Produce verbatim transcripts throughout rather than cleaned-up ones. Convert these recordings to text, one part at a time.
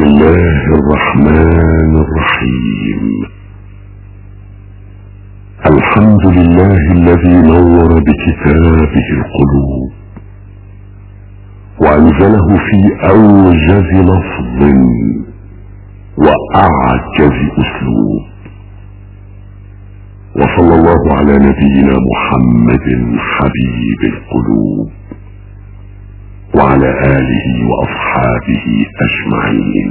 الله الرحمن الرحيم. الحمد لله الذي نور بكتابه القلوب وأنزله في أوجز لفظ وأعجز أسلوب، وصلى الله على نبينا محمد حبيب القلوب وعلى آله وأصحابه أجمعين.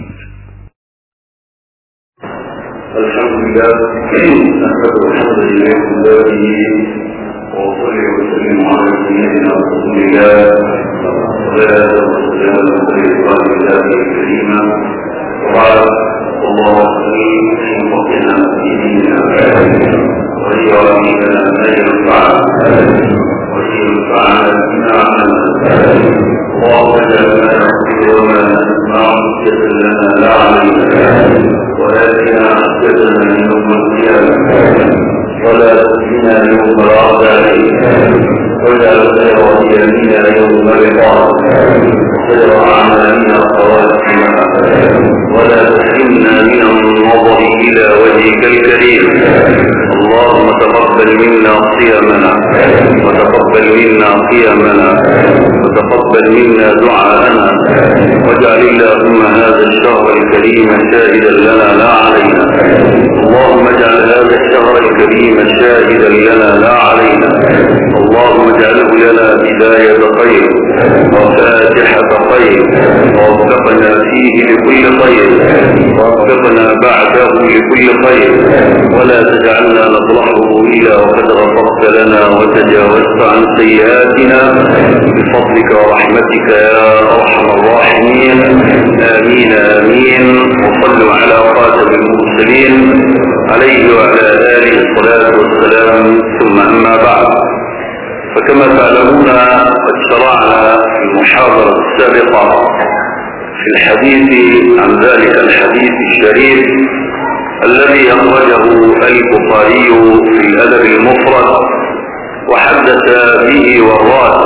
الحمد لله نحمده الحمد لله الذي وصلي وسلم على سيدنا رسول الله صلى الله عليه وسلم وبعد. الله عليه وفقنا في ديننا ويعلمنا ما ينفعنا وينفعنا بما علمنا. اللهم اجعلنا نحفظ وما نسمع حجة لنا لا علينا ولكن حجتنا يوم القيامة ولا تخزنا يوم العرض عليك واجعل خير ايامنا يوم لقاءك وخير اعمالنا خواتمها ولا تحرمنا من النظر الى وجهك الكريم. اللهم تقبل منا صيامنا وتقبل منا قيامنا وتقبل منا دعاءنا واجعل اللهم هذا الشهر الكريم شاهدا لنا لا علينا. اللهم اجعل هذا الشهر الكريم شاهدا لنا لا علينا. اللهم اجعله لنا بداية خير وفاتحة خير ووفقنا فيه لكل خير ووفقنا بعده لكل خير ولا تجعلنا نطلعه إلا وقد غفرت لنا وتجاوزت عن سيئاتنا بفضلك ورحمتك يا أرحم الراحمين. آمين آمين. وصلوا على خاتم المرسلين عليه وعلى آله الصلاة والسلام. ثم أما بعد، فكما تعلمون قد شرعنا في المحاضرة السابقة في الحديث عن ذلك الحديث الشريف الذي أخرجه البخاري في الأدب المفرد وحدث به والراد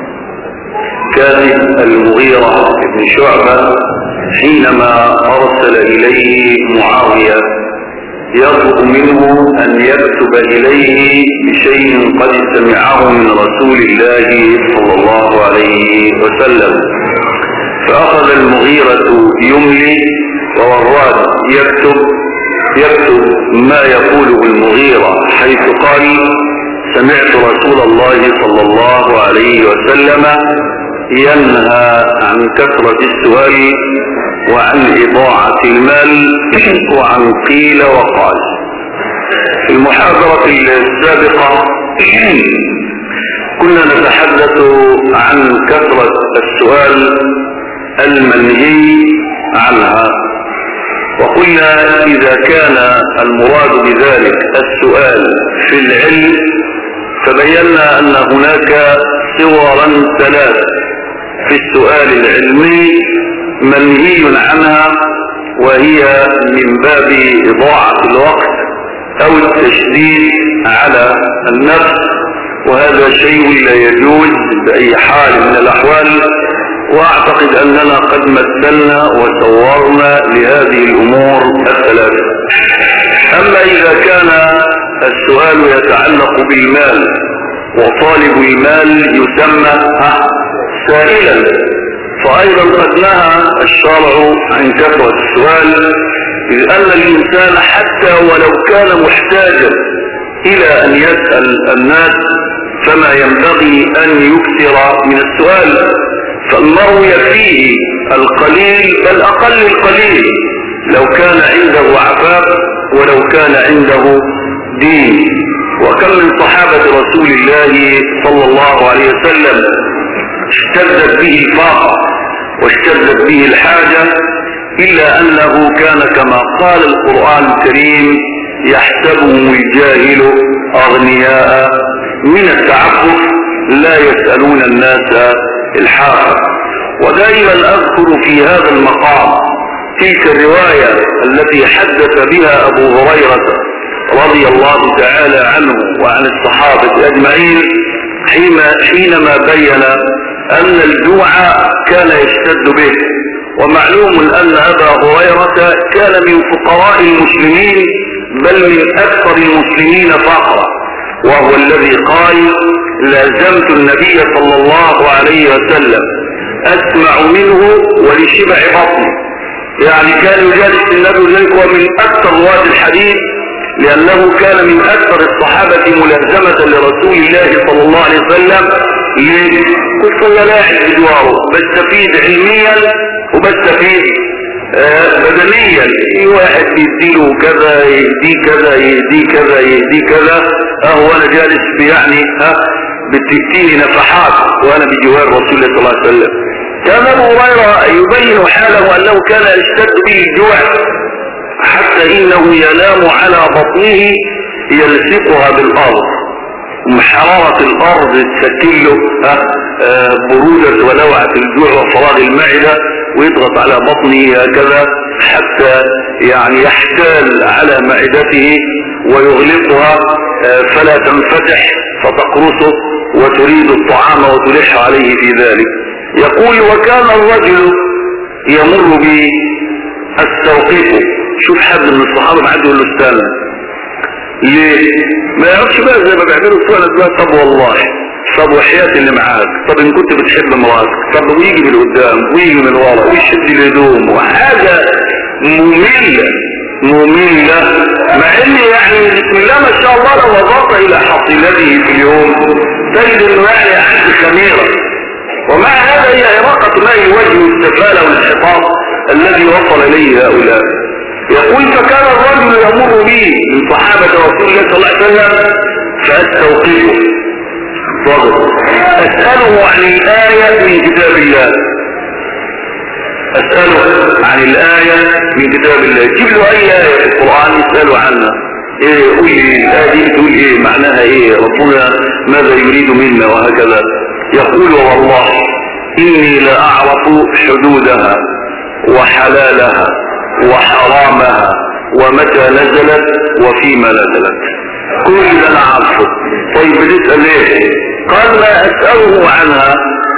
كاتب المغيرة بن شعبة حينما أرسل إليه معاوية يطلب منه أن يكتب إليه بشيء قد سمعه من رسول الله صلى الله عليه وسلم. فأخذ المغيرة يملي ووراد يكتب يكتب ما يقوله المغيرة، حيث قال: سمعت رسول الله صلى الله عليه وسلم ينهى عن كثرة السؤال وعن إضاعة المال وعن قيل وقال. في المحاضرة السابقة كنا نتحدث عن كثرة السؤال المنهي عنها، وقلنا إذا كان المراد بذلك السؤال في العلم فبينا أن هناك صورا ثلاث في السؤال العلمي منهي عنها، وهي من باب إضاعة الوقت أو التشديد على النفس، وهذا شيء لا يجوز بأي حال من الأحوال. وأعتقد أننا قد مثلنا وصورنا لهذه الأمور الثلاثة. أما إذا كان السؤال يتعلق بالمال وطالب المال يسمى سائلا، فأيضا قد نهى الشرع عن كثرة السؤال، إذ أن الإنسان حتى ولو كان محتاجا إلى أن يسأل الناس فما ينبغي أن يكثر من السؤال، فالمرء يكفيه القليل بل أقل القليل لو كان عنده عفاف ولو كان عنده دين. وكم من صحابة رسول الله صلى الله عليه وسلم اشتدت به الفاقة واشتدت به الحاجة، إلا أنه كان كما قال القرآن الكريم: يحسبهم الجاهل أغنياء من التعفف لا يسألون الناس الحافة. ودائما أذكر في هذا المقام تلك الرواية التي حدث بها أبو هريرة رضي الله تعالى عنه وعن الصحابة أجمعين حينما بين أن الجوع كان يشتد به ومعلوم أن أبا هريرة كان من فقراء المسلمين بل من أكثر المسلمين فقرا، وهو الذي قال لازمت النبي صلى الله عليه وسلم أسمع منه ولشبع بطني. يعني كان يجالس النبي ذلك ومن أكثر رواه الحديث، لأنه كان من أكثر الصحابة ملازمة لرسول الله صلى الله عليه وسلم. ليه؟ كنت لاعب بجواره، بستفيد علميا وبستفيد آه بدنيا. في واحد بيديله كذا يهدي كذا يهدي كذا يهدي كذا، اهو انا جالس يعني ها بتديني نفحات وانا بجوار رسول الله صلى الله عليه وسلم. كان ابو هريره يبين حاله انه كان يشتد به الجوع حتى انه ينام على بطنه يلصقها بالارض، حرارة الارض تسكن له آه برودة ولوعة الجوع وفراغ المعدة، ويضغط على بطنه هكذا حتى يعني يحتال على معدته ويغلقها آه فلا تنفتح فتقرصه وتريد الطعام وتلح عليه في ذلك. يقول وكان الرجل يمر بي استوقفه. شوف حد من الصحابة معد يقول له استنى ليه؟ ما يعرفش بقى زي ما بيعملوا الصحابة دلوقتي. طب والله، طب وحياة اللي معاك، طب ان كنت بتحب مراتك، طب ويجي من قدام ويجي من ورا ويشد الهدوم، وحاجة مملة مملة. مع ان يعني بسم الله ما شاء الله لو وضعت الى حصيلته في اليوم تجد انه يعني عند خميرة، ومع هذا هي إراقة ماء الوجه والسفالة والانحطاط الذي وصل اليه هؤلاء. يقول فكان الرجل يمر بي من صحابة رسول الله صلى الله عليه وسلم فأستوقفه فضل أسأله عن الآية من كتاب الله، أسأله عن الآية من كتاب الله. جيب له أي آية في القرآن يسأله عنها. إيه قول لي الآية دي تقول إيه، معناها إيه، ربنا ماذا يريد منا وهكذا. يقول والله إني لأعرف حدودها وحلالها وحرامها ومتى نزلت وفيما نزلت، كل اللي انا عارفه. طيب بتسأل ليه؟ قال لا اسأله عنها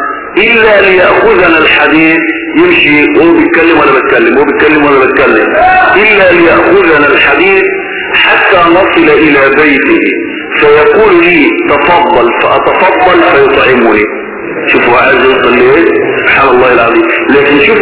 الا ليأخذنا الحديث، يمشي وهو بيتكلم وانا بتكلم وهو بيتكلم وانا بتكلم، الا ليأخذنا الحديث حتى نصل الى بيته فيقول لي تفضل فاتفضل فيطعمني. شوفوا عايز يوصل ليه، سبحان الله العظيم. لكن شوف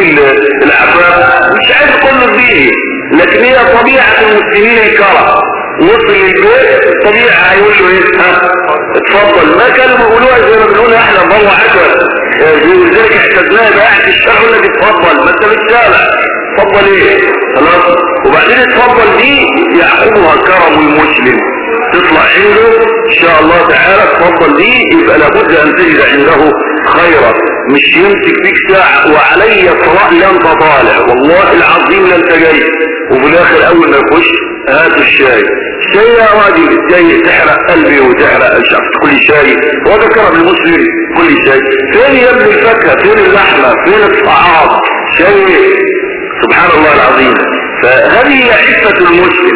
العفاف مش عايز كله ديني، لكن هي طبيعة المسلمين الكرم. وصل البيت الطبيعة هيقول له ايه، ها اتفضل. ما كانوا بيقولوها زي ما بنقولها احنا ضوء عشر، ولذلك احتاجناها بقى قاعد الشهر يقول لك اتفضل، ما انت بتسالع اتفضل ايه خلاص. وبعدين اتفضل دي يعقبها كرم المسلم، تطلع عنده ان شاء الله تعالى اتفضل دي يبقى لابد ان تجد عنده خيرا، مش يمسك فيك ساعة وعلي الصلاة لن تطالع والله العظيم لن تجي، وفي الاخر اول ما يخش هاتوا الشاي. شاي يا راجل جاي تحرق قلبي وتحرق الشعب كل شاي، وهذا كرم المسلم كل شاي. فين يا ابن الفاكهة، فين اللحمة، فين الطعام، شاي. سبحان الله العظيم. فهذه هي عفة المسلم،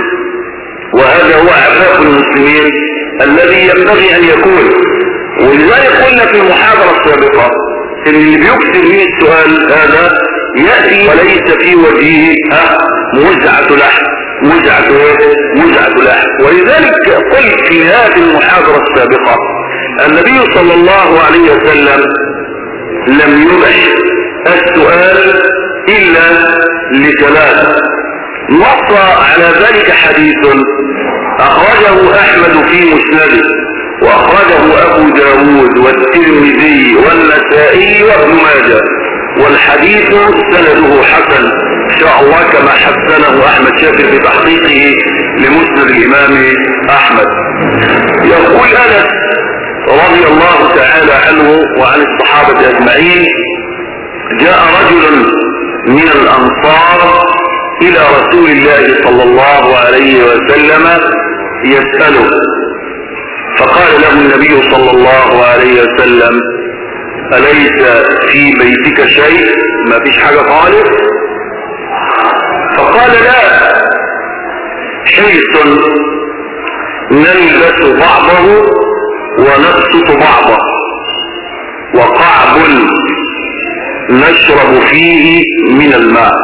وهذا هو عفاف المسلمين الذي ينبغي ان يكون. ولذلك قلنا في المحاضرة السابقة ان اللي بيكثر من السؤال هذا يأتي وليس في وجهه مزعة لحم، مزعة مزعة لحم. ولذلك قلت في هذه المحاضرة السابقة النبي صلى الله عليه وسلم لم يبح السؤال الا لثلاثة. نص على ذلك حديث اخرجه احمد في مسنده، واخرجه ابو داود والترمذي والنسائي وابن ماجه، والحديث سنده حسن ان شاء الله كما حسنه احمد شاكر في تحقيقه لمسند الامام احمد. يقول انس رضي الله تعالى عنه وعن الصحابة اجمعين جاء رجل من الانصار الى رسول الله صلى الله عليه وسلم يسأله، فقال له النبي صلى الله عليه وسلم أليس في بيتك شيء، ما فيش حاجة خالص؟ فقال لا، حيث نلبس بعضه ونبسط بعضه، وقعب نشرب فيه من الماء.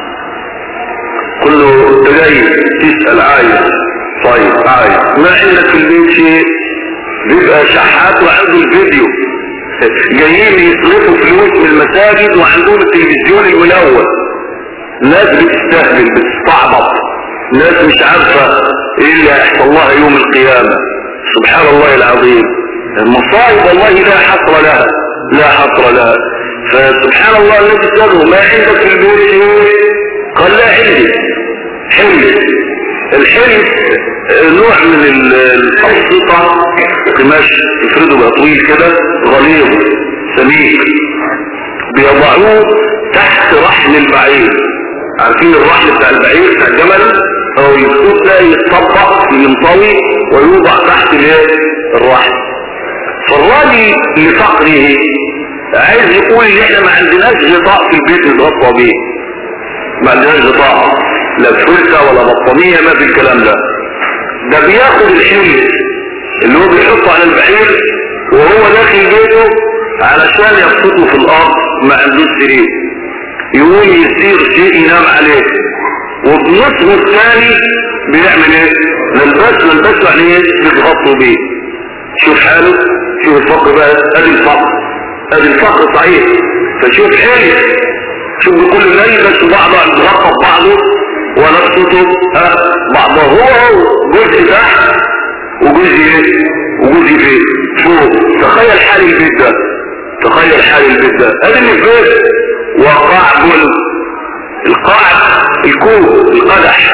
كله جاي تسأل عايز، طيب عايز ما عندك في البيت شيء؟ بيبقى شحات وعنده الفيديو، جايين يصرفوا فلوس من المساجد وعندهم التلفزيون الملون. ناس بتستهبل بتستعبط، ناس مش عارفة ايه اللي هيحصل لها يوم القيامة. سبحان الله العظيم، المصائب والله لا حصر لها، لا حصر لها. فسبحان الله الذي تسأله ما عندك في البيت؟ قال لا عندي حلم. الحلم نوع من الأبسطة، قماش يفرده بقى طويل كده غليظ سميك، بيضعوه تحت رحل البعير. عارفين الرحل بتاع البعير بتاع الجمل؟ او الخطوط ده يتطبق ينطوي ويوضع تحت الرحل. فالراجل لفقره عايز يقول ان احنا ما عندناش غطاء في البيت نتغطى بيه، ما عندناش غطاء لا فرشة ولا بطانية، ما في الكلام ده. ده بياخد الحمل اللي هو بيحطه على البعير وهو داخل بيته علشان يبسطه في الارض، ما عندوش سرير، يقوم يصير شيء ينام عليه، وبنصفه الثاني بيعمل ايه؟ نلبس نلبسه عليه بيتغطوا بيه. شوف حاله، شوف الفقر بقى، ادي الفقر، ادي الفقر صحيح. فشوف حاله، شوف كل نلبس بعضه نتغطى ببعضه ونبسطه اه بعضه، هو هو جزء تحت وجزء ايه؟ وجزء فيه فوق. تخيل حال البيت ده، تخيل حال البيت ده، ادي اللي في بيت وقعب القاعد الكوب القدح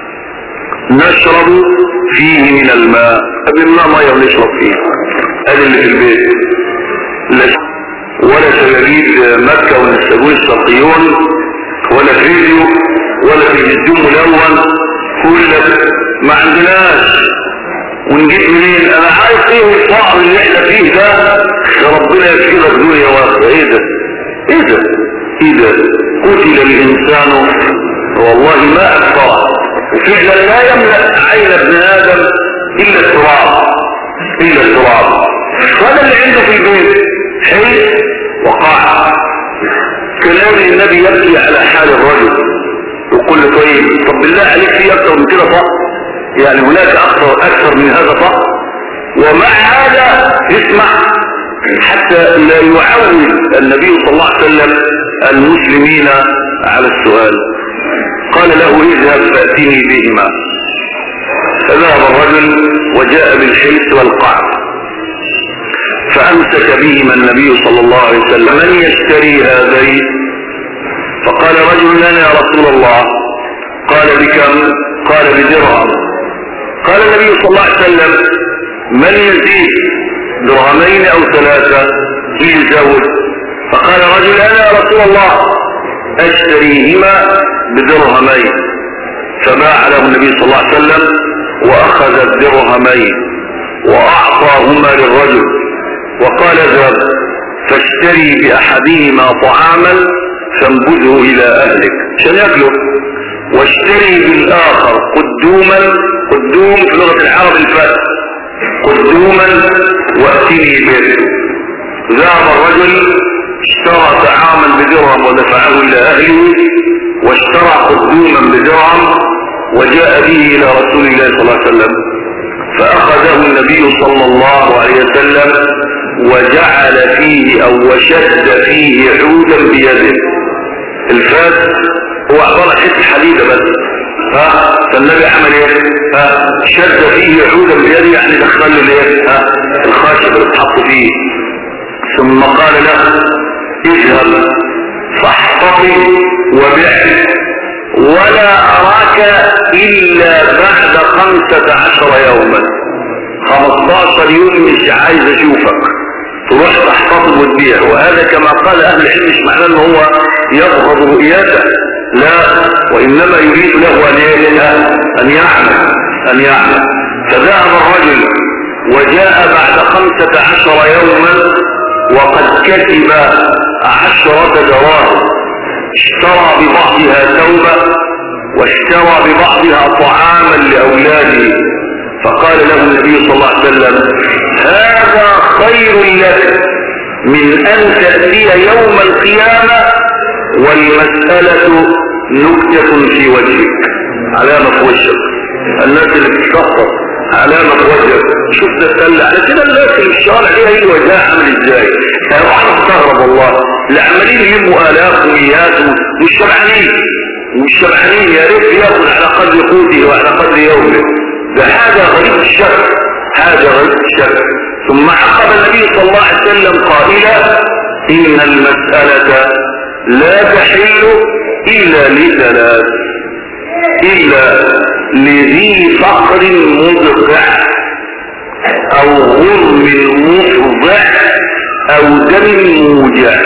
نشرب فيه من الماء. قبلنا ميه ونشرب فيه، ادي اللي في البيت. ولا تلاميذ مكة والنساجون الشرقيون ولا فيديو ولا تلفزيون ملون، كل ما عندناش. ونجيب منين؟ انا عارف ايه الفقر اللي احنا فيه ده، ربنا يكفينا الدنيا واخره. ايه ده؟ ايه ده؟ ايه ده؟ قتل الانسان والله ما اكثره، وفعلا لا يملأ عين ابن ادم الا التراب، الا التراب. هذا اللي عنده في البيت حي وقاع. كلام النبي يبكي على حال الرجل، وكل طيب طب بالله عليك في اكثر من كده فقر؟ يعني هناك اكثر اكثر من هذا فقر؟ ومع هذا اسمع، حتى لا يعود النبي صلى الله عليه وسلم المسلمين على السؤال، قال له اذهب فاتني بهما. فذهب الرجل وجاء بالحلس والقعر، فامسك بهما النبي صلى الله عليه وسلم. من يشتري هذين؟ فقال رجل لنا يا رسول الله. قال بكم؟ قال بدرهم. قال النبي صلى الله عليه وسلم من يزيد؟ درهمين او ثلاثة يزود. فقال رجل انا يا رسول الله اشتريهما بدرهمين. فباع له النبي صلى الله عليه وسلم واخذ الدرهمين واعطاهما للرجل وقال اذهب فاشتري باحدهما طعاما فانبذه الى اهلك عشان ياكله، واشتري بالاخر قدوما، قدوم في لغة العرب الفتح، قدوما واتني به. ذهب الرجل اشترى طعاما بدرهم ودفعه الى اهله، واشترى قدوما بدرهم وجاء به الى رسول الله صلى الله عليه وسلم، فاخذه النبي صلى الله عليه وسلم وجعل فيه او وشد فيه عودا بيده. الفاس هو عبارة حته حديدة بس، ها فالنبي عمل ايه؟ ها شد فيه عودا بيده، يعني دخل له الايه؟ ها الخاشب اللي اتحط فيه. ثم قال له اذهب فاحتطب وبع ولا اراك الا بعد خمسة عشر يوما. خمستاشر يوم مش عايز اشوفك، تروح تحتطب وتبيع. وهذا كما قال اهل العلم مش معناه ان هو يبغض رؤيته، لا، وانما يريد له ان ان يعمل ان يعمل. فذهب الرجل وجاء بعد خمسة عشر يوما وقد كتب عشرة دراهم، اشترى ببعضها ثوبا واشترى ببعضها طعاما لاولاده. فقال له النبي صلى الله عليه وسلم هذا خير لك من ان تأتي يوم القيامة والمسألة نكتة في وجهك، علامة في وجهك. الناس اللي بتتكفر علامة في وجهك، شوف ده تسلع على كده. الناس اللي في الشوارع دي هي وجهها عامل ازاي؟ انا استغرب والله، اللي عمالين يجيبوا الاف ومئات والشبعانين والشبعانين يا ريت ياخذ على قدر قوته وعلى قدر يومه. ده حاجة غريب الشكل، حاجة غريب الشكل. ثم عقب النبي صلى الله عليه وسلم قائلا ان المسألة لا تحل الا لثلاث، الا لذي فقر مضقع او غرم مفضع او دم موجع.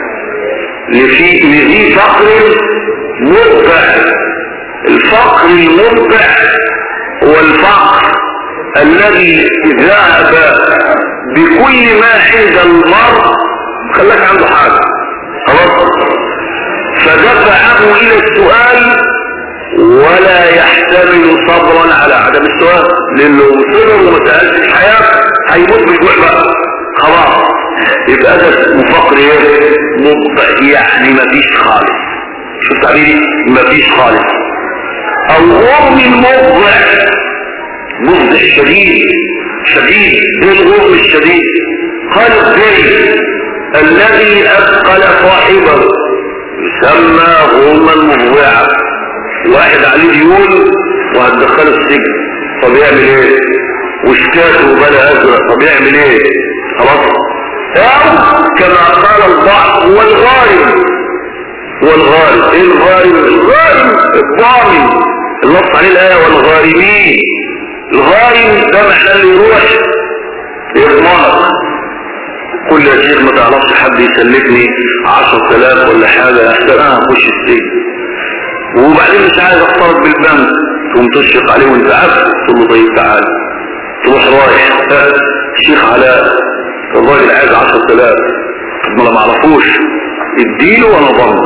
لذي فقر مضقع، الفقر المضقع هو الفقر الذي ذهب بكل ما عند المرء، خلاك عنده حاجة خلاص، فدفعه الى السؤال ولا يحتمل صبرا على عدم السؤال، لانه صبر وما سألش الحياة هيموت بالجوع بقى خلاص. يبقى ده مفقر ايه؟ مضطع، يعني مفيش خالص. شو تعبيري؟ مفيش خالص. او غرم مضع، مضع شديد شديد. ايه الغرم الشديد؟ قال الزي الذي اثقل صاحبه يسمى غرما مضوعا. واحد عليه ديون وهتدخله السجن، طب يعمل ايه؟ وشكاته بلا ازرق، طب يعمل ايه؟ خلاص. او كما قال البعض هو الغارم. هو الغارم. ايه الغارم؟ الغارم الضامن، النص عليه الايه والغارمين. الغارم ده معناه اللي يروح يضمنك. قل يا شيخ ما تعرفش حد يسلفني عشر تلاف ولا حاجه احسن انا اخش السجن، وبعدين مش عايز اختلط بالبنك، تقوم تشفق عليه وانت عارف، تقول له طيب تعال، تروح رايح الشيخ علاء الراجل عايز عشر تلاف، ما ما اعرفوش اديله وانا ضمنه.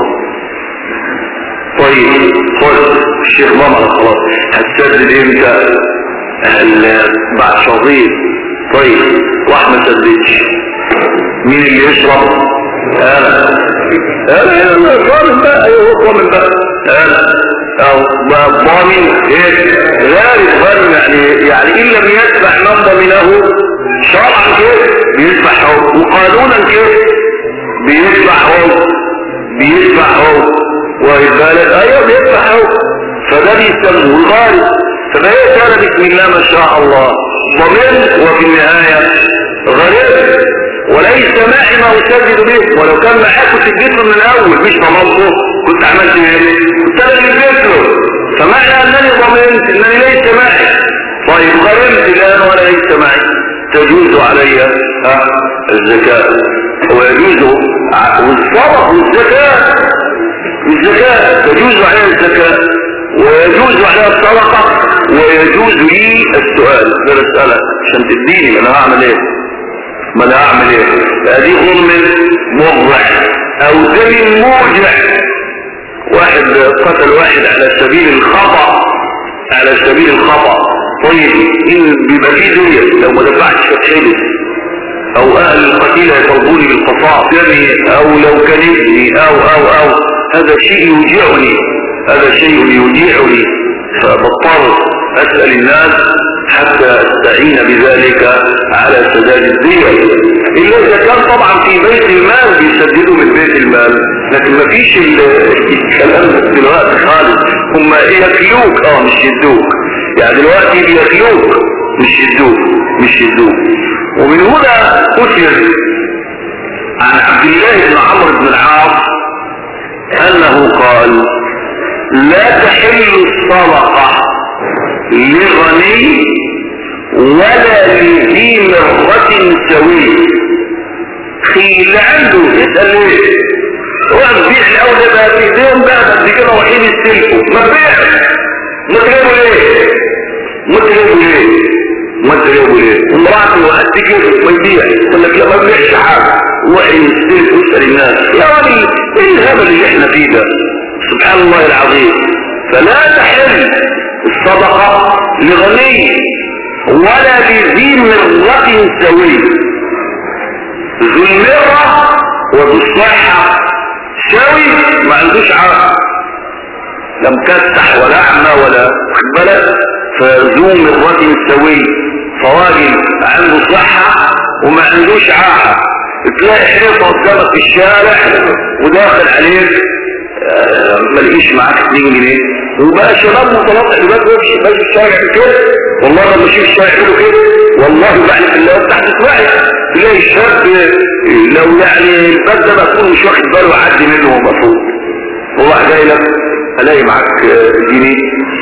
طيب خد الشيخ ضمنك خلاص، هتسدد امتى؟ بعد شهرين. طيب راح ما سددش، مين اللي يشرب؟ انا انا انا ضامن بقى. ايوه ضامن بقى انا او ضامن ايه؟ غارب ضامن، يعني يعني ان لم يدفع من ضمنه شرعا كده بيدفع هو، وقانونا كده بيدفع هو بيدفع هو ويبالغ. ايوه بيدفع هو، فده بيسموه الغارب. فبقيت انا بسم الله ما شاء الله ضمن، وفي النهايه غريب وليس معي ما اسدد به. ولو كان معاك كنت اديته من الاول، مش ضمنته كنت عملت ايه؟ كنت انا اللي اديته. فمعنى انني ضمنت انني ليس معي. طيب غرمت الان ولا ليس معي، تجوز علي ها الزكاة، ويجوز والصدق والزكاة. الزكاة تجوز عليها الزكاة، ويجوز عليها الصدقة، ويجوز لي السؤال. ده اسألك عشان تديني، ما انا هعمل ايه؟ ما انا هعمل ايه؟ هذه غرم موضع او دم موجع. واحد قتل واحد على سبيل الخطأ، على سبيل الخطأ. طيب ان بيبقى فيه دية، لو ما دفعتش فتحدث، او اهل القتيلة يطلبوني بالقصاص دمي، او لو كان ابني او او او هذا شيء يوجعني، هذا شيء يوجعني، فبضطر اسأل الناس حتى استعين بذلك على سداد الدية. الا اذا كان طبعا في بيت المال بيسددوا من بيت المال، لكن ما فيش الكلام دلوقتي خالص. هم يكلوك اه مش يدوك، يعني دلوقتي بيكلوك مش يدوك مش يدوك. ومن هنا اثر عن عبد الله بن عمرو بن العاص انه قال لا تحل الصدقة لغني ولا لذي مرة سوي. خي اللي عنده يسأل ليه؟ هو بيع الاولى بقى في ايديهم بقى قد كده رايحين يستلفوا، ما تبيعش. ما تجيبوا ليه؟ ما تجيبوا ليه؟ ما تجيبوا ليه؟ امرأة وقت تجيب ما يبيع، يقول لك لا ما بيعش حاجة، وحي يستلف ويسأل الناس. يا راجل ايه الهبل اللي احنا فيه ده؟ سبحان الله العظيم. فلا تحل الصدقة لغني ولا لذي مرة سوي. ذو المرة وذو الصحة سوي ما عندوش عقل، لا مكسح ولا اعمى ولا بلد، فذو مرة سوي، فراجل عنده صحة وما عندوش عاقل. تلاقي حيطة قدامك في الشارع وداخل عليك آه ملقيش معاك اتنين جنيه، وبقى شباب متلطع دلوقتي بيمشي ماشي في الشارع كده، والله لما مشي في الشارع يقولوا كده، والله بعد الله تحت واحد تلاقي الشاب لو يعني الباب ده مقفول مش واخد باله يعدي منه المفروض، هو جاي لك الاقي معاك جنيه،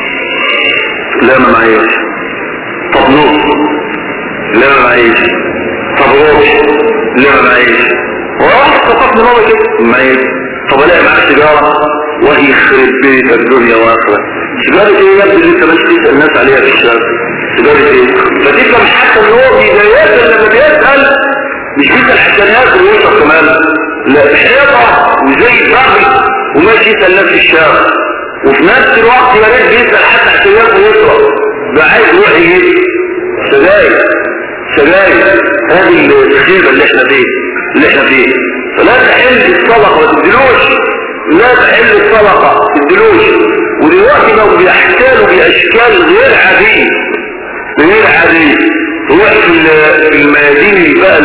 لا ما معيش، طب نص، لا ما معيش، طب روش، لا ما معيش، وراح تفضل مرة كده معيش، طب الاقي معاك سيجارة وهي يخرب بيتك الدنيا واخرة، سيجارة ايه يا ابني اللي انت مش تسأل الناس عليها في الشارع؟ سيجارة ايه؟ فتفهم حتى ان هو بدايات لما بيسأل مش بيسأل حتى ياكل ويشرب كمان، لا حيطة وزي الضغط وماشي يسأل الناس في الشارع، وفي نفس الوقت يا ريت بيسأل حتى حتى ياكل ويشرب، ده عايز يروح يجيب سجاير سجاير. هذه الخيبة اللي احنا فيه اللي احنا فيه فلا تحل الصدقة ما تدلوش، لا تحل الصدقة ما تدلوش. ودلوقتي لو بأحكاله بأشكال غير عادية غير عادية، تروح في الميادين بقى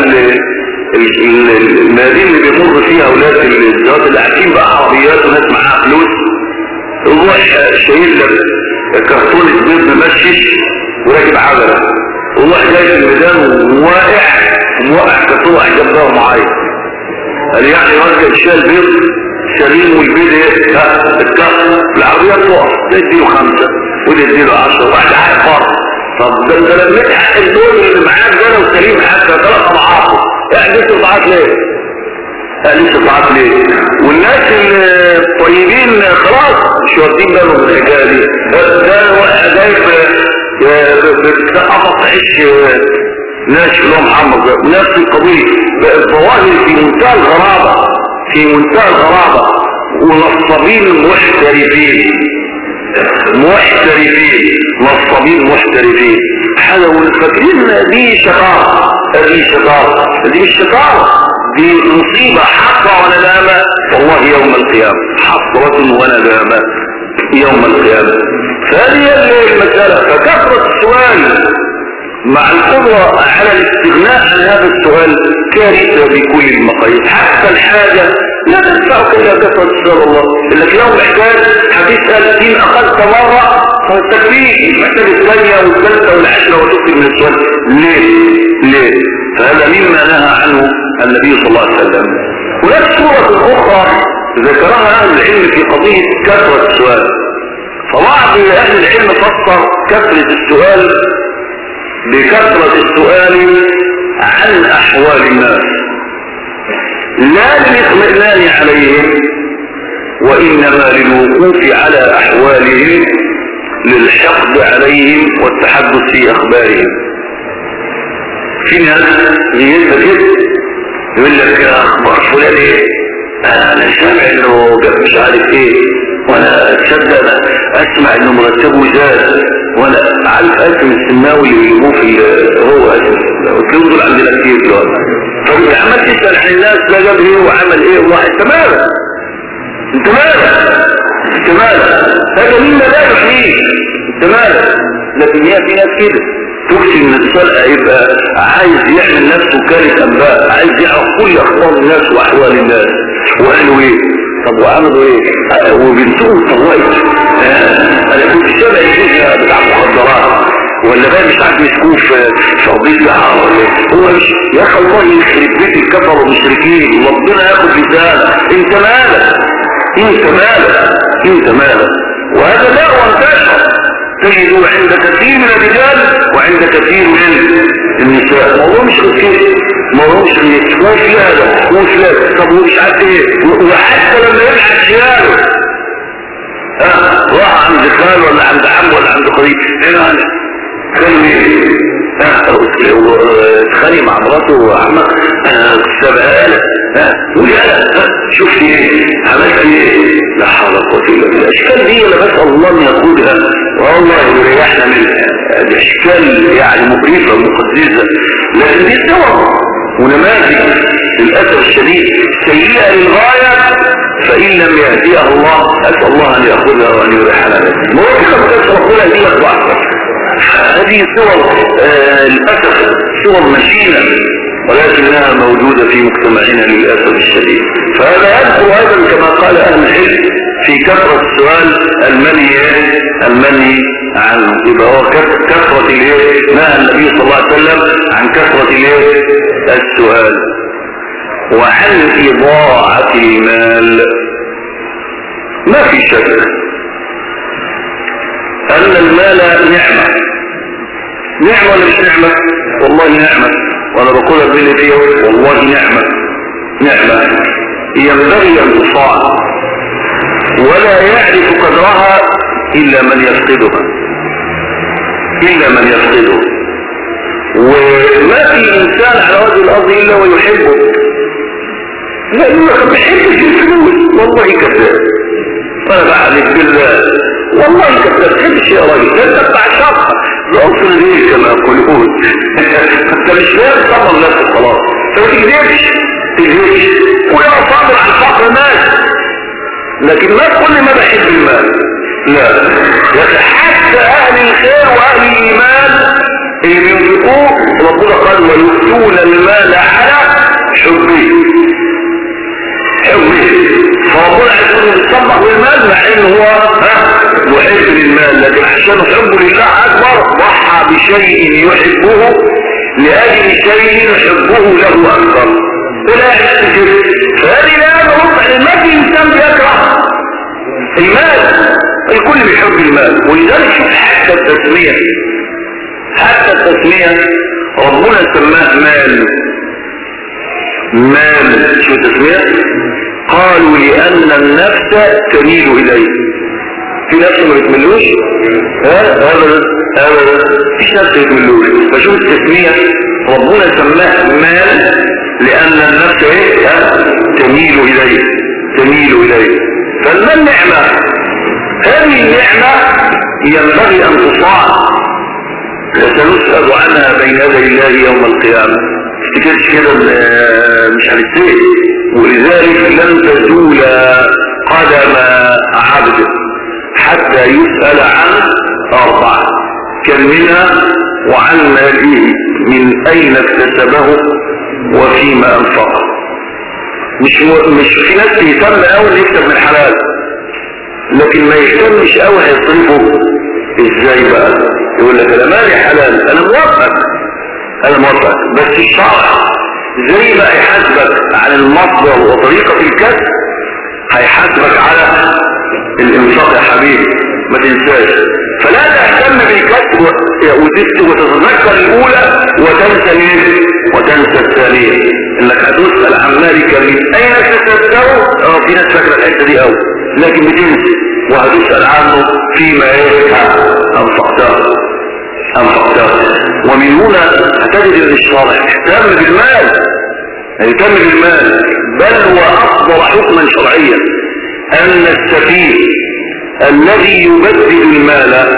الميادين اللي بيمر فيها اولاد الزوات اللي قاعدين بقى عربيات وناس معاها فلوس، تروح شايل لك كرتونة بيض ممشش وراكب عجلة، وروح جاي في الميدان وواقع موقع كرتونة جنبها معايا، قال يعني راجل شال بيض سليم والبيض ايه؟ ها الكرت العربية تقف تديله خمسة وتديله عشرة وواحد عارف فرق. طب ده انت لما تحق الدول اللي معاك ده لو سليم حتى ثلاث اضعافه، يعني لسه اضعاف ليه؟ لسه اضعاف ليه؟ والناس الطيبين خلاص مش واخدين بالهم من الحكايه دي، ده واحد جايب بتقطع عيش ناشف اللي هو محمد ده نفس القضيه، بقت ظواهر في منتهى الغرابه في منتهى الغرابه، ونصابين محترفين محترفين نصابين محترفين حاجة فاكرين دي شطارة، دي شطارة، دي مش شطارة، دي مصيبة حصة وندامة والله يوم القيامة، حصرة وندامة يوم القيامة. فهذه المسألة، فكثرة السؤال مع القدرة على الاستغناء عن هذا السؤال كارثة بكل المقاييس، حتى الحاجة لا تنفعك الا كثرة السؤال. الله لك يوم محتاج هتسأل إن أخذت مرة فالتكليف مش محتاج الثانية والثالثة والعشرة وتكتب من السؤال ليه ليه. فهذا مما نهى عنه النبي صلى الله عليه وسلم. هناك سورة أخرى ذكرها أهل العلم في قضية كثرة السؤال، فبعض أهل العلم فسر كثرة السؤال بكثرة السؤال عن أحوال الناس لا للاطمئنان عليهم، وإنما للوقوف على أحوالهم للحقد عليهم والتحدث في أخبارهم. في ناس ينتجد يقول لك أخبار فلان إيه، أنا سامع إنه جاب مش عارف إيه، وأنا تصدق أسمع إنه مرتبه زاد، وأنا عارف أسم السماوي اللي بيجيبوه في هو أسم وتلاقوا دول عندنا كتير دلوقتي. طب عمال تسأل عن الناس ده جاب ايه وعمل ايه والله انت مالك انت مالك انت مالك هذا مما لا يحميك انت مالك. لكن هي في ناس كده تكسي من السلقة يبقى عايز يعمل نفسه كارث انباء، عايز يعرف كل اخبار الناس واحوال الناس وقالوا ايه طب وعملوا ايه وبنتهم طلعت انا كنت سامع فيها بتاع مخدرات ولا بقى مش عارف مسكوه في قضيه دعوه ولا ايه. هو مش يا اخي الله يخرب بيت الكفر والمشركين ربنا ياخد لسانك انت مالك انت مالك انت مالك. وهذا داء وانتشر تجده عند كثير من الرجال وعند كثير من النساء. الموضوع مش كده، الموضوع مش كده، مش لا مش لا طب ومش عارف ايه. وحتى لما يبحث خياله ها راح عند خال ولا عند عم ولا عند قريب هنا كانوا ايه اتخانق مع مراته وعمك سبقها لك تقول يا شوف ايه عملت ايه لا حول ولا قوه الا بالله. الاشكال دي انا بسال الله ان يقودها والله يريحنا منها. الاشكال يعني مقرفه مقدسه، لكن دي صور ونماذج للأسف الشديد سيئة للغاية، فإن لم يهديها الله أسأل الله أن يأخذها وأن يريحنا. ما هو كده بس ربنا يهديها ضعفا. هذه صور آه للأسف صور مشينة، ولكنها موجودة في مجتمعنا للأسف الشديد. فهذا يذكر أيضا كما قال أهل العلم في كثرة السؤال المنهي المنهي عنه. يبقى هو كثرة الايه؟ نهى النبي صلى الله عليه وسلم عن كثرة الايه؟ السؤال وعن إضاعة المال. ما في شك أن المال نعمة. نعمة ولا مش نعمة؟ والله نعمة، وأنا بقولها بين دي والله نعمة. نعمة ينبغي أن تصاع، ولا يعرف قدرها إلا من يفقدها، إلا من يفقده. وما في إنسان على وجه الأرض إلا ويحبه. لا ما بحبش الفلوس، والله كذاب. أنا بعلك بالله والله كذاب. بحبش يا راجل، ده أنت بتاع شرطة بأصل ليه كما يقولون. أنت مش فاهم طبعا نفسك خلاص، فما تكذبش تكذبش ويا صابر عن فقر مال. لكن ما تقول لي ما بحب المال، لا. حتى أهل الخير وأهل الإيمان اللي ينفقوه ربنا قال ويؤتون المال على حبه حبه. فربنا يقول يتصدق بالمال مع انه هو ها محب للمال، لكن عشان حبه لله اكبر ضحى بشيء يحبه لاجل شيء يحبه له اكثر. ولا يحتجب. فهذه لا نرد ان ما في انسان بيكره المال، الكل بيحب المال. ولذلك شوف حتى التسمية، حتى التسمية ربنا سماه مال. مال شو التسمية؟ قالوا لأن النفس تميل إليه. في نفس ما يتملوش؟ ها أبدا أبدا فيش نفس يتملوش. فشوف التسمية ربنا سماه مال لأن النفس ايه؟ ها تميل إليه تميل إليه. فالمال نعمة. هذه النعمة ينبغي أن تصاع، وسنسأل عنها بين يدي الله يوم القيامة. افتكرش كده مش هنتسأل. ولذلك لن تزول قدم عبد حتى يسأل عن أربعة. كم منها وعن ماله من أين اكتسبه وفيما أنفقه. مش م... مش في ناس يهتم قوي يكتب من الحلال، لكن ما يهتمش قوي هيصرفه ازاي بقى. يقول لك انا مالي حلال، انا موافق انا موافق بس الشرع زي ما هيحاسبك على المصدر وطريقة الكسب هيحاسبك على الانفاق يا حبيبي، ما تنساش. فلا تهتم بالكسب وتتذكر الاولى وتنسى الايه وتنسى الثانية. انك هتسأل عن مالك من اين اكتسبته. اه في ناس فاكرة الحتة دي قوي، لكن بتنسى. وهتسأل عنه فيما ايه انفقته انفقته. ومن هنا هتجد ان الشرع اهتم بالمال، اهتم بالمال، بل واصدر حكما شرعيا ان السفيه الذي يبذل المال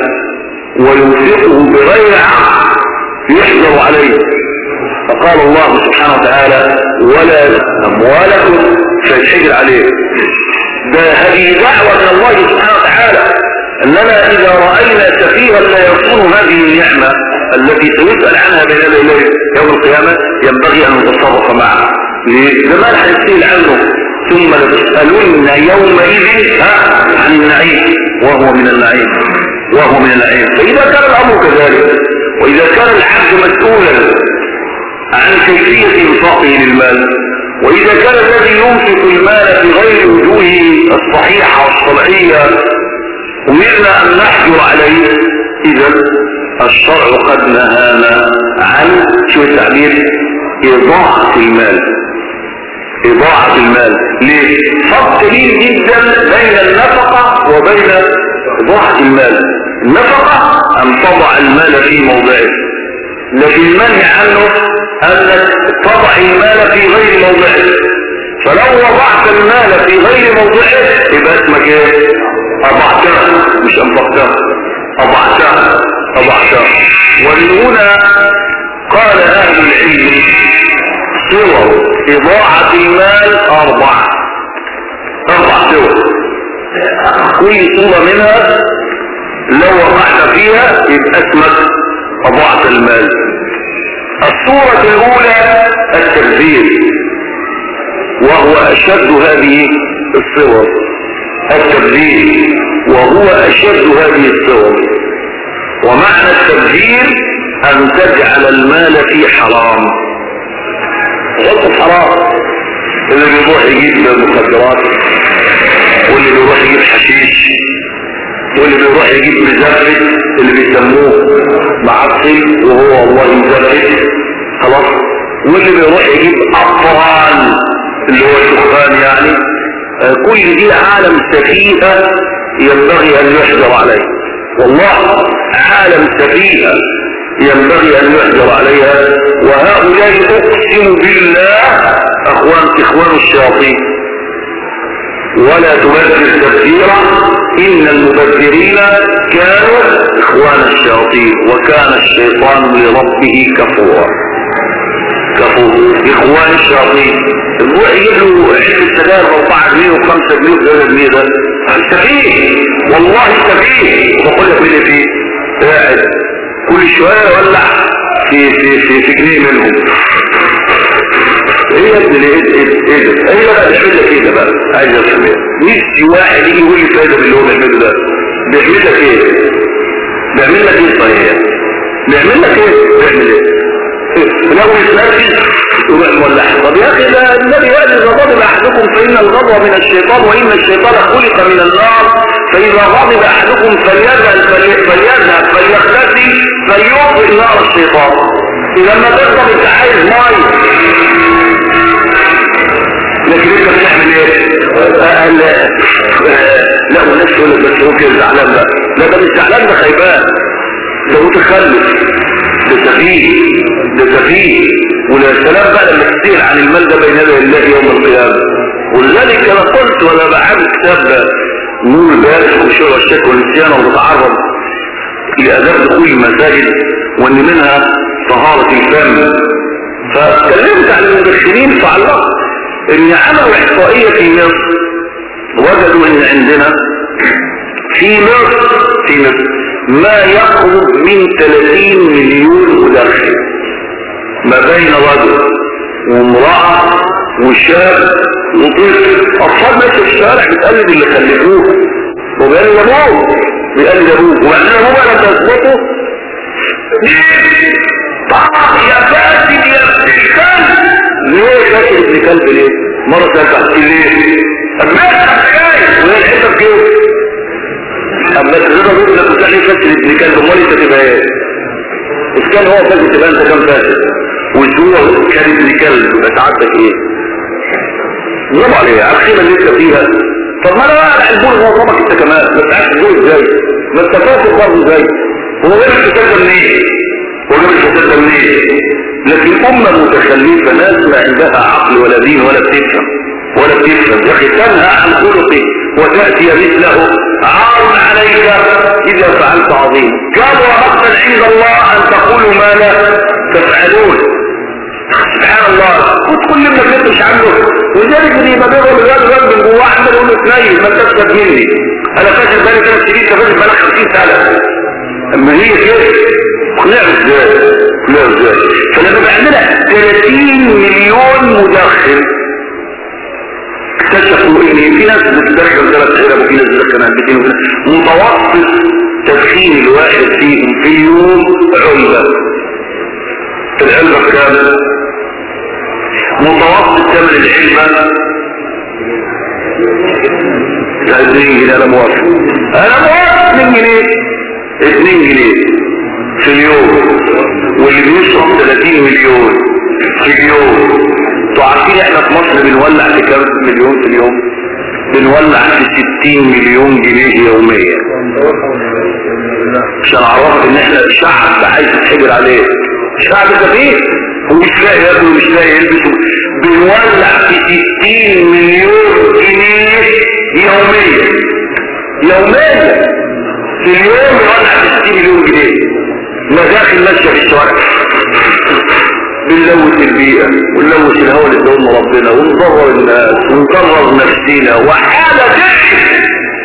وينفقه بغير عقل يحذر عليه. فقال الله سبحانه وتعالى ولا اموالكم فيتحجر عليه. ده هذه دعوة من الله سبحانه وتعالى اننا اذا رأينا سفيها لا يصون هذه النعمة التي سيسأل عنها بين يدي الله يوم القيامة ينبغي ان نتصرف معه. لزمان هنسأل عنه ثم لتسألون يومئذ عن النعيم وهو من النعيم وهو من النعيم. فإذا كان الأمر كذلك، وإذا كان العبد مسؤولا عن كيفية إنفاقه للمال، وإذا كان الذي ينفق المال في غير وجوهه الصحيحة والشرعية أمرنا أن نحجر عليه، إذا الشرع قد نهانا عن شو التعبير إضاعة المال. إضاعة المال ليه؟ فرق كبير جدا بين النفقة وبين إضاعة المال. النفقة أن تضع المال في موضعه، لكن المنهي عنه أنك تضع المال في غير موضعه. فلو وضعت المال في غير موضعه يبقى اسمك ايه؟ أضعته مش أنفقته، أضعته أضعته. ومن هنا قال أهل العلم صور اضاعة المال اربعة اربع صور، كل صورة منها لو وقعت فيها يبقى اسمك اضاعت المال. الصورة الاولى التبذير، وهو اشد هذه الصور، التبذير وهو اشد هذه الصور. ومعنى التبذير ان تجعل المال في حرام، غلط حرام. اللي بيروح يجيب مخدرات، واللي بيروح يجيب حشيش، واللي بيروح يجيب مزفت اللي بيسموه معطل وهو والله مزفت خلاص، واللي بيروح يجيب اطفال اللي هو الدخان يعني. آه كل دي عالم سفيهة ينبغي ان يحذر عليه، والله عالم سفيهة ينبغي ان يحذر عليها. وهؤلاء اقسم بالله اخوان اخوان الشياطين، ولا تبذر تبذيرا ان المبذرين كانوا اخوان الشياطين وكان الشيطان لربه كفورا. كفور اخوان الشياطين. الروح يجيب له عشرة سجاير باربعة جنيه وخمسة جنيه وثلاثة جنيه، ده سفيه والله سفيه. وبقول لك مين فيه قاعد كل شويه يولع في في في في جنيه منهم. ايه يا ابني ايه ايه ايه ده؟ ايه بقى بيعمل لك ايه ده بقى؟ عايز افهم ايه؟ نفسي واحد يجي يقول لي فايده باللي هو بيعمله ده. بيعمل لك ايه؟ بيعمل لك ايه صحيح؟ بيعمل لك ايه؟ بيعمل ايه؟ لو يتنفذ يروح مولع. طب يا اخي ده النبي قال اذا غضب احدكم فان الغضب من الشيطان وان الشيطان خلق من النار، فاذا غضب احدكم فليذهب فليذهب فليختفي فليطفئ نار الشيطان. اذا ما تغضب انت عايز ماي، لكن انت بتعمل ايه؟ آه لا لا والناس تقول لك بس هو كده زعلان بقى. لا ده مش زعلان، ده خيبان، ده متخلف، ده سفيه، ده سفيه. ولا سلام بقى لما تسير عن المال ده بين يدي الله يوم القيامة. ولذلك انا قلت وانا بعمل كتاب نور البارح وشرع الشك والنسيان وبتعرض لاداب دخول المساجد وان منها طهارة الفم، فاتكلمت عن المدخنين فعلقت ان عملوا احصائية في مصر وجدوا ان عندنا في مصر في مصر ما يقرب من ثلاثين مليون مدخن، ما بين رجل وامرأة وشاب وطفل. اطفال ماشي في الشارع بتقلد اللي خلفوه وبيقلد ابوه بيقلد ابوه، وبعدين ابوه بقى لما يظبطه طبعا يا فاسد يا ابن الكلب. ليه فاسد ابن كلب ليه؟ مرة سألت ليه؟ اما انت جاي وهي الحته في جيبه. اما تقدر تقول لك بتاعي فاسد ابن كلب، امال انت تبقى ايه؟ اذا كان هو فاسد تبقى انت كام فاسد؟ وهو كان ابن كلب يبقى سعادتك ايه؟ برافو عليها على الخيمه اللي انت فيها. طب ما انا بقى البول هو طبعك انت كمان، ما تعرفش البول ازاي؟ ما انت فاسد برضه ازاي؟ هو غير الفساد ده منين؟ هو غير الفساد ده منين؟ لكن امه متخلفه، ناس ما عندها عقل ولا دين ولا بتفهم ولا بتفهم. يا اخي تنهى عن خلقه وتاتي مثله، عار عليك اذا فعلت عظيم. كبر مقتا عند الله ان تقولوا ما لا تفعلون. سبحان الله، كنت كل ما تفتش عنه. ولذلك اللي ما بيغضب الواد الواد من جواه عمال يقول له تنيل ما تكسب مني، انا فاكر بالي ثلاث سنين، انت فاكر بالك خمسين سنه. اما هي كده اقنعه ازاي؟ اقنعه ازاي؟ فلما بقى عندنا ثلاثين مليون مدخن، اكتشفوا ان في ناس بتدخن ثلاث علب وفي ناس بتدخن علبتين، متوسط تدخين الواحد فيهم في اليوم علبه. العلبه كام؟ متوسط ثمن العلبه اتنين جنيه. انا موافق، انا موافق اتنين جنيه، اتنين جنيه في اليوم. واللي بيشرب ثلاثين مليون في اليوم. انتوا عارفين احنا في مصر بنولع في كام مليون في اليوم؟ بنولع في ستين مليون جنيه يوميا. عشان اعرفك ان احنا شعب عايز تتحجر عليه، شعب سفيه ومش لاقي ياكل ومش لاقي يلبس. بنولع في ستين مليون جنيه يوميا، يوميا في اليوم بنولع في ستين مليون جنيه. مداخل ماشيه في الشوارع بنلوث البيئة ونلوث الهواء اللي ادولنا ربنا ونضرر الناس ونضرر نفسنا وحاجة تقرف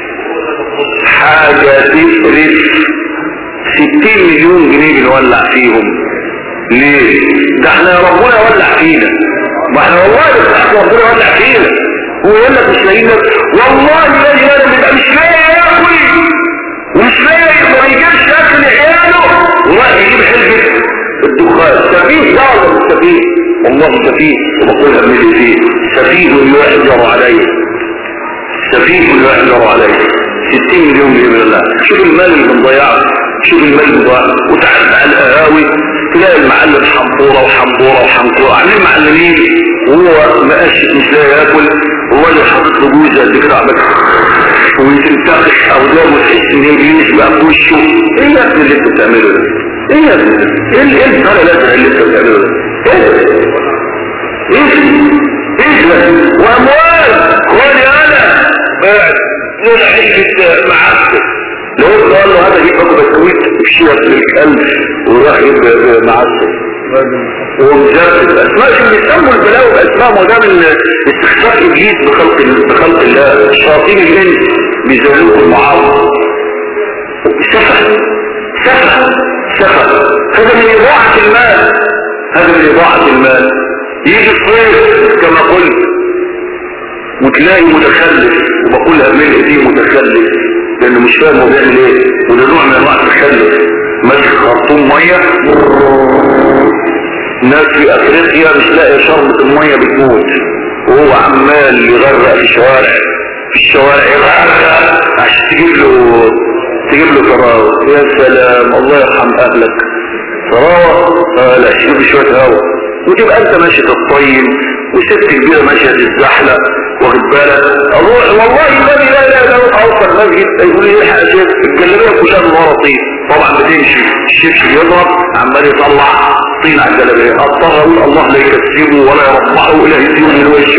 حاجة تقرف. ستين مليون جنيه بنولع فيهم ليه؟ ده احنا ربنا يولع فينا، ما احنا والله بس ربنا يولع فينا. هو يقول لك مش لاقيين، والله الذي انا بيبقى مش لاقي ياكل ومش لاقي ما يجيبش اكل لعياله وراح يجيب حلقة الدخان. سفيه ظالم سفيه، والله سفيه وبقولها من فيه سفيه يحجر عليه، سفيه يحجر عليه. ستين مليون جنيه من الله. شوف المال اللي بنضيعه، شوف المال اللي بنضيعه. وتعرف على القهاوي تلاقي المعلم حنطوره وحنطوره وحنطوره عاملين معلمين وهو مقاش مش لاقي ياكل، والراجل حاطط له جوزه قد كده عمال ويتنتقش اودانه وتحس ان ابليس بقى في وشه. ايه يا ابني اللي انت بتعمله ده؟ ايه يا ابني ده؟ ايه ايه الطريقه الازرق اللي انت بتعمله ده؟ ايه ايه ايه ده؟ واموال خدي انا قاعد نقول عيشة معسل. لو انت قال له هذا يبقى بسكويت بشيئة للكلب وراح يبقى معسل ومجرد اسماء شو بيسموا البلاوي باسماء. ما ده من استخفاف ابليس بخلق بخلق الله. الشياطين الانس بيزولوه المعاصي. سفه سفه سفه. هذا من اضاعة المال، هذا من اضاعة المال. يجي الصيف كما قلت وتلاقي متخلف، وبقولها من دي متخلف لانه مش فاهم هو بيعمل ايه، وده نوع من انواع التخلف. ماسك خرطوم ميه، ناس في افريقيا مش لاقي شربة الميه بتموت وهو عمال يغرق في الشوارع في الشوارع يغرق عشان تجيب له تجيب له فراغ. يا سلام الله يرحم اهلك. فراغ آه لا شوف شويه هوا وتبقى انت ماشي تطيب وست كبيره ماشيه تتزحلق واخد بالك. اروح والله الذي لا اله الا هو اوصل مسجد يقول لي الحق يا شيخ الجلابيه كلها من ورا طين. طبعا بتمشي الشبشب يضرب عمال يطلع طين على الجلابيه. اضطر اقول الله لا يكسبه ولا يرفعه الى يديه من وشه.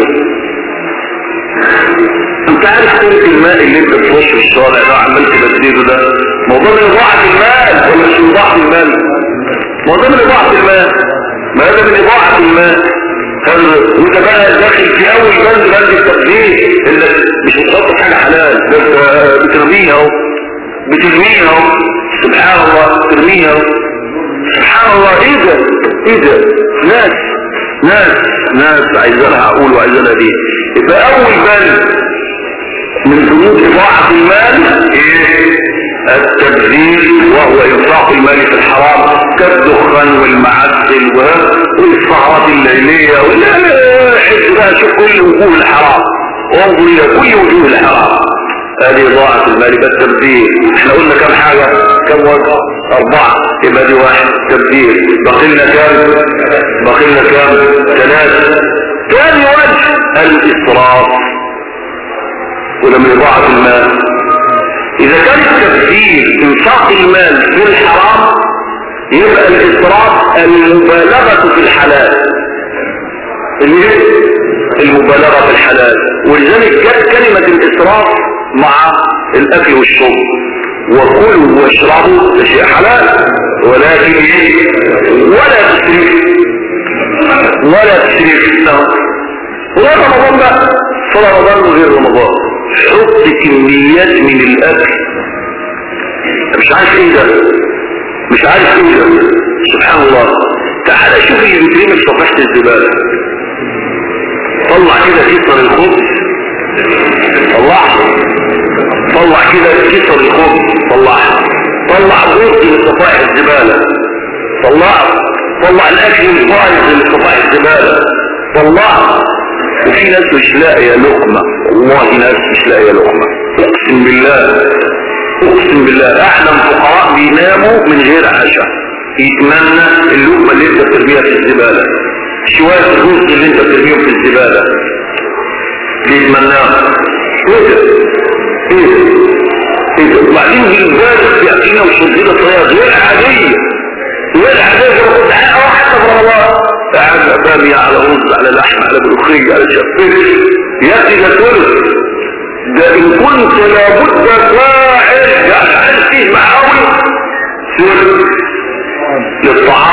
انت عارف قيمه الماء اللي انت بتخش في الشارع ده عمال تبدده ده موضوع من اضاعه المال ولا مش من اضاعه المال؟ موضوع من اضاعه المال. ما هذا من اضاعه المال. وانت بقى داخل في اول بند بند التقدير انك مش بتحط حاجه حلال بس بترميها اهو بترميها اهو. سبحان الله ترميها اهو. سبحان الله. ايه ده ايه ده؟ ناس ناس ناس عايزينها اقول وعايزينها دي. يبقى اول بند من ذنوب اضاعه المال ايه؟ التبذير وهو انفاق المال في الحرام كالدخان والمعسل والسهرات الليليه ولا حس بقى شوف كل وجوه الحرام وانظر الى كل وجوه الحرام. هذه اضاعه المال بالتبذير. احنا قلنا كم حاجه كم وجه؟ اربعه. يبقى دي واحد تبذير. بقينا كم؟ بقينا كم؟ ثلاثه. ثاني وجه الاسراف ولا من اضاعه المال. اذا كان التبذير انفاق المال في الحرام يبقى الاسراف المبالغه في الحلال. المبالغه في الحلال. ولذلك جت كلمه الاسراف مع الاكل والشرب. وكلوا واشربوا شيء حلال ولكن ولا تسرف ولا تسرف. وغير رمضان بقى صلاه رمضان وغير رمضان حط كميات من الاكل مش عارف ايه ده مش عارف ايه ده. سبحان الله. تعال شوف اللي بيترمي في صفحة الزبالة. طلع كده كسر الخبز طلع طلع كده كسر الخبز طلع طلع بوط من صفائح الزبالة طلع طلع الاكل البايظ من صفائح الزبالة طلع. وفي ناس مش لاقيه لقمه، والله ناس مش لاقيه لقمه. اقسم بالله اقسم بالله اعلم فقراء بيناموا من غير عشاء يتمنى اللقمه اللي انت بترميها في الزباله شويه الرز اللي انت بترميهم في الزباله بيتمناها. ايه ده ايه ده ايه ده. وبعدين بالبالغ بيعطينا وشديده طريقه غير عاديه غير عاديه. لو كنت حتى في رمضان قاعد بامية على رز على لحم على ملوخية على شفيش يأتي ده كله. ده إن كنت لابد فاعل يعني عايز فيه معاوي سر للطعام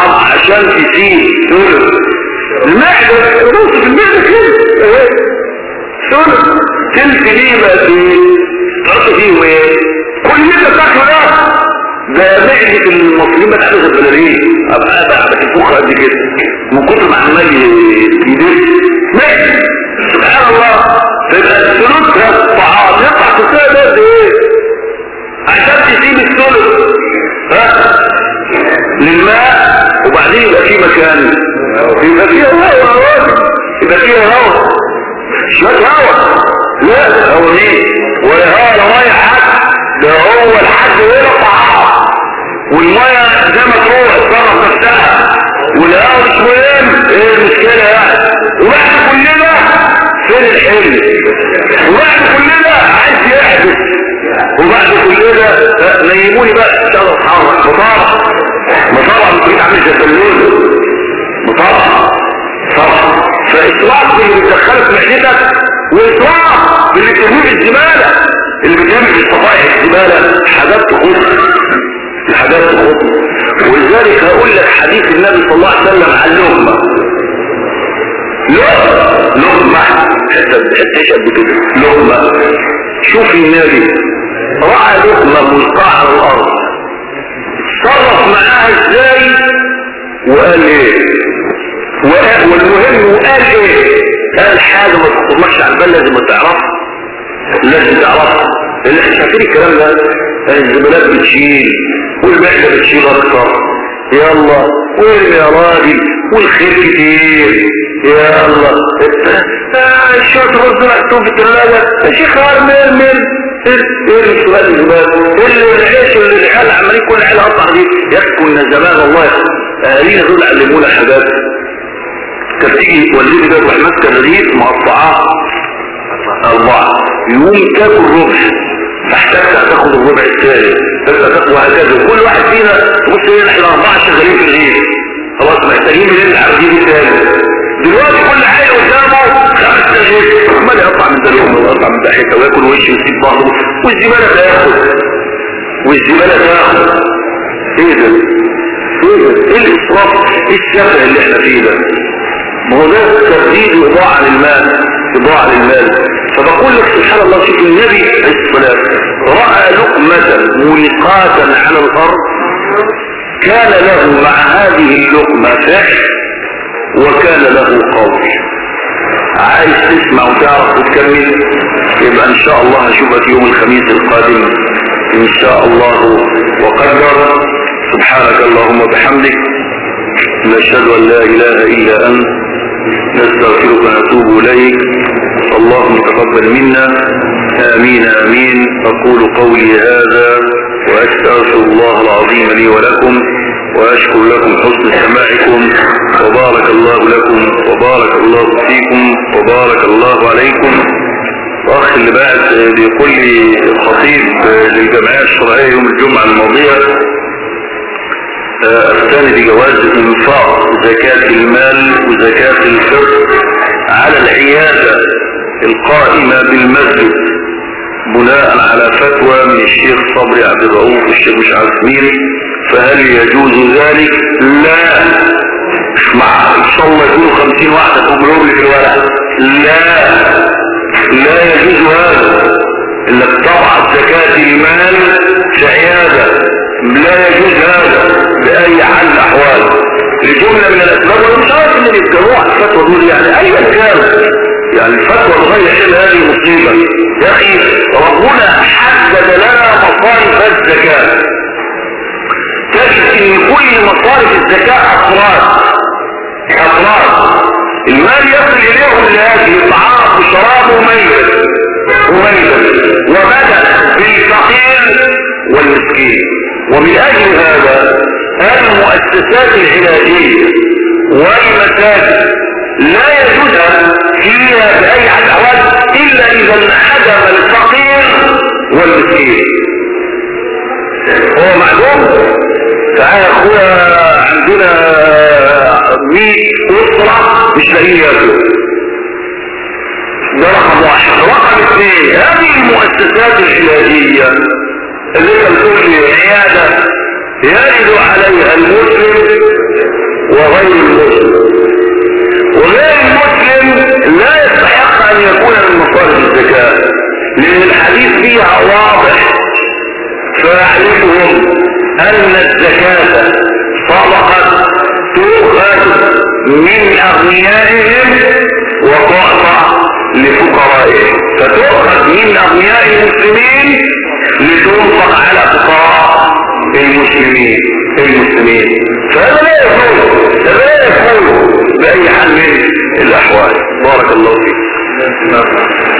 عشان تسيب ثلث المعدة نص في المعدة كده اهي ثلث تلت ليه بقى فيه تحط فيه ايه كل اللي انت بتاكله ده ده معدة المصريين ما تحتاج البلالين ابقى بقى بتفوق قد كده من كتر ما عمال يدس معدة سبحان الله تبقى ثلثها طعام يطلع تساوي ده ايه عشان تسيب الثلث ها للماء وبعدين يبقى فيه مكان يبقى فيه هواء يبقى فيه هواء شوية هواء لا هو ايه ولا هواء لا ميه حد ده هو الحد ولا طعام والميه زي ما تروح تصرف نفسها والهواء مش مهم ايه المشكله يعني وبعد كل ده فين الحلم وبعد كل ده عايز يحدث وبعد كل ده نيموني بقى اشتغل حرك بطارة بطارة مش عامل زي البلون بطارة صح فإسراف اللي بتدخلك معدتك وإسراف اللي بترميه الزبالة اللي بترمي في الصفائح الزبالة حاجات تخص الحاجات تخص ولذلك هقول لك حديث النبي صلى الله عليه وسلم عن اللقمة لقمة لقمة حتى بتحتاج قد كده لقمة شوف النبي رأى لقمة ملقاة على الأرض صرف معاها ازاي وقال ايه والمهم وقال ايه قال حاجة ما تخطرمكش على البال لازم تعرفها لازم تعرفها اللي احنا شايفين الكلام ده الزبالات بتشيل والمعدة بتشيل اكتر يلا وين يا راجل والخير كتير يلا شوية رز محطوط في الثلاجة يا شيخ ارمل مل ايه السؤال الزبال اللي العيش اللي الحال عمالين كل حال اقطع دي يكون زمان والله اهالينا دول علمونا حاجات كانت تيجي والدتي ده تروح ماسكه الرغيف مقطعاه اربعه يقوم تاكل ربع فاحتاجت تاخد الربع الثاني وهكذا كل واحد فينا بص ايه احنا اربعه شغالين في الرغيف خلاص محتاجين منين عارفين الثاني دلوقتي كل حاجه قدامه خمس رغيف عمال يقطع من ده اليوم ويقطع من ده حته وياكل وشه ويسيب بعضه والزباله تاخد والزباله تاخد ايه ده ايه ده ايه الاسراف ايه السفه اللي احنا فيه ده ما هو ده تبديد واضاعه للمال اضاعه للمال فبقول لك سبحان الله شوف النبي عليه الصلاه راى لقمه ملقاه على الارض كان له مع هذه اللقمه فعل وكان له قول عايز تسمع وتعرف وتكمل يبقى ان شاء الله هشوفك يوم الخميس القادم ان شاء الله وقدر سبحانك اللهم وبحمدك نشهد ان لا اله الا انت نستغفرك ونتوب اليك اللهم تقبل منا امين امين اقول قولي هذا واستغفر الله العظيم لي ولكم واشكر لكم حسن سماعكم وبارك الله لكم وبارك الله فيكم وبارك الله عليكم. واخ اللي بعد بيقول لي الخطيب للجمعيه الشرعيه يوم الجمعه الماضيه افتاني بجواز انفاق زكاه المال وزكاه الفطر على العياده القائمه بالمسجد بناء على فتوى من الشيخ صبري عبد الرؤوف والشيخ مش عارف مين فهل يجوز ذلك؟ لا مع ان شاء الله يكونوا خمسين واحدة تقوم لي في الورق لا لا يجوز هذا انك تضع زكاة المال في عيادة لا يجوز هذا بأي حال الاحوال لجملة من الاسباب وانا مش عارف ان يتجمعوا على الفتوى دول يعني ايا كان يعني الفتوى بغير حل هذه مصيبة يا اخي ربنا حدد لنا مصارف الزكاة تجد ان كل مصارف الزكاة افراد افراد المال يصل اليهم لهذه طعام وشراب وميت وميت وبدأ بالفقير والمسكين ومن اجل هذا المؤسسات العلاجية والمساجد لا يجوز فيها بأي حال الاحوال الا اذا انعدم الفقير والمسكين هو معلوم تعالى يا اخويا عندنا مية اسرة مش لاقيين ياكلوا ده رقم واحد. رقم اثنين هذه المؤسسات العلاجية اللي انت بتقول لي عيادة يرد عليها المسلم وغير المسلم، وغير المسلم لا يستحق ان يكون من مصارف الزكاة، لان الحديث فيها واضح، فيعرفهم ان الزكاة صدقة تؤخذ من اغنيائهم وتعطى لفقرائهم، فتؤخذ من اغنياء المسلمين لتنفق على فقراء المسلمين المسلمين فهذا لا يكون هذا لا يكون بأي حال من الأحوال. بارك الله فيك.